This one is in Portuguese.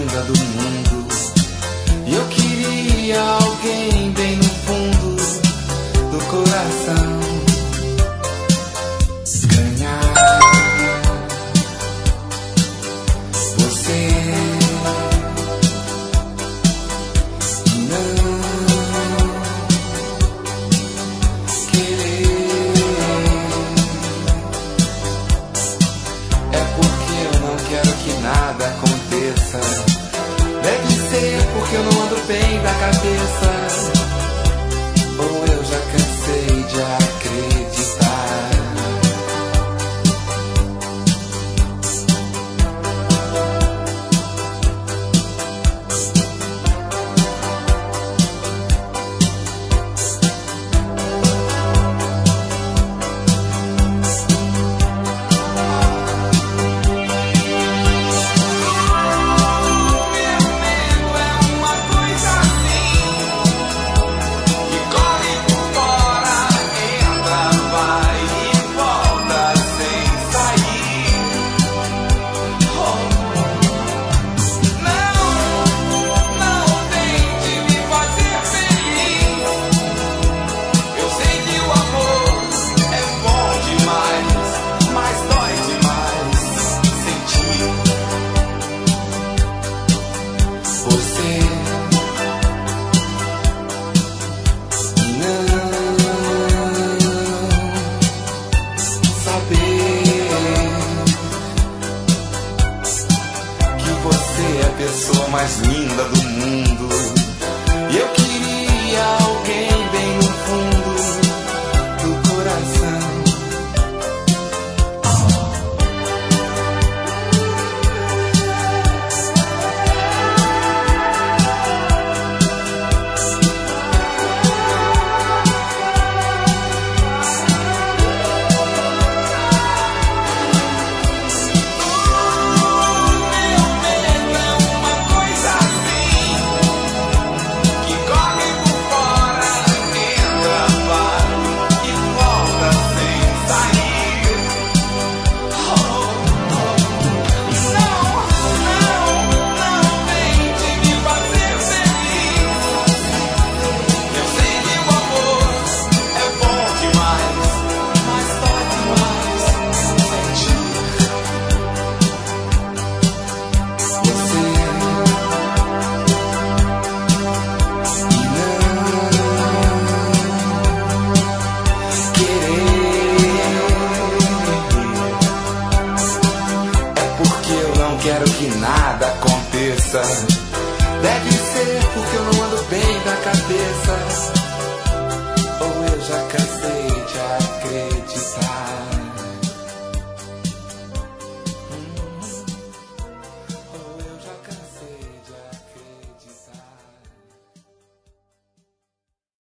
linda do mundo. E eu queria alguém bem no fundo do coração. Ganhar você. Não querer. É porque eu não quero que nada aconteça. Deve ser porque eu não ando bem da cabeça. Ou eu já cansei de acreditar. Pessoa mais linda do mundo. E eu queria alguém bem no fundo do coração. Quero que nada aconteça. Deve ser porque eu não ando bem da cabeça.